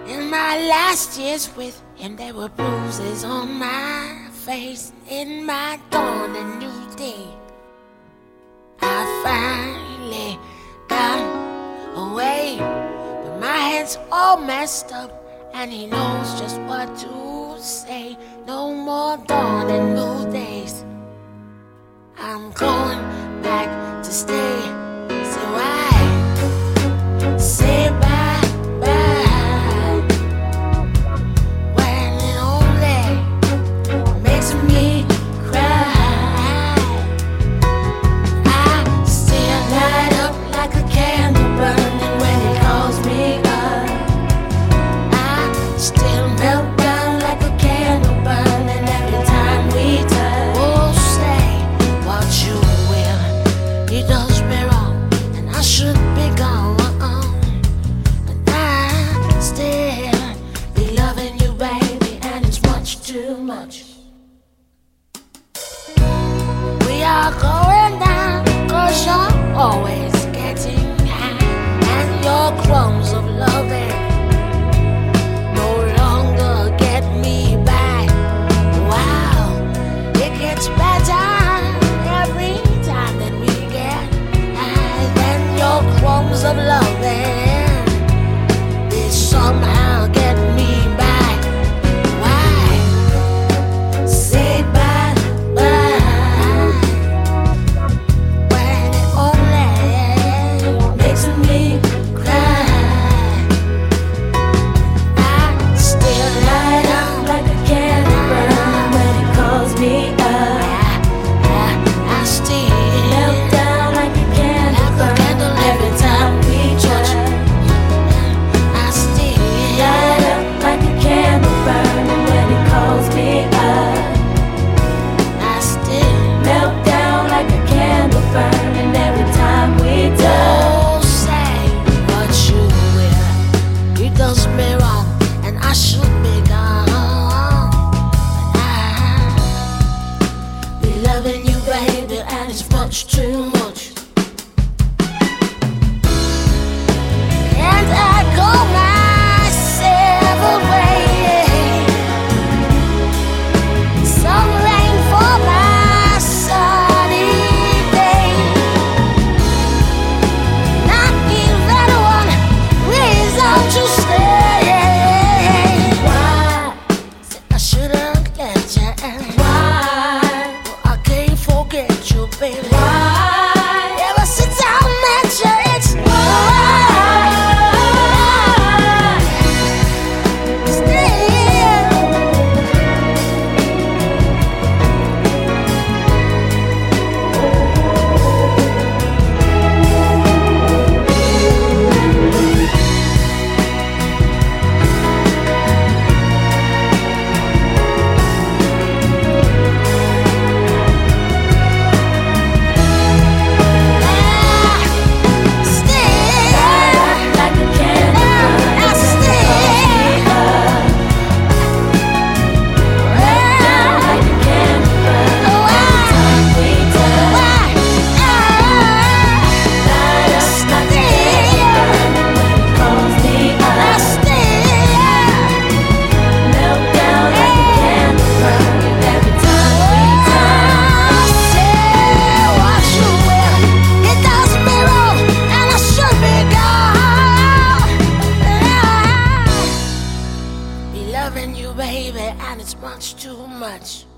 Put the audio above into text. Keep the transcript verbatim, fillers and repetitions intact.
In my last years with him, there were bruises on my face. In my dawn, a new day, I finally got away. But my head's all messed up, and he knows just what to say. No more dawn and new days. I'm going back to stay. So I say bye bye when it only makes me cry. I still light up like a candle burning when it calls me up. I still melt down like a candle burning every time we touch. Oh, say what you will, he does me wrong, and I should be gone. But I still be loving you, baby, and it's much too much. We are going down, cause you're always getting high, and your crumbs of loving no longer get me by. Wow, it gets better every time that we get high. Then your crumbs of loving, they somehow get me back. Why say bye bye when it only makes me cry? I still light up like a candle burn when it calls me up. I, I still melt down like a candle burn every time we touch. I still light up like a candle burn when it calls me up. I still melt down like a candle burning every time we touch. Oh, say what you will, he does me wrong, and I should be gone. But I be loving you, baby, and it's much too much. And I go my several ways. Some rain for my sunny day. Not even one reason to stay. Why? Said I shouldn't let you in. Why? Well, I can't forget you, baby. Why? Ever since I met you, it's why. Loving you, baby, and it's much too much.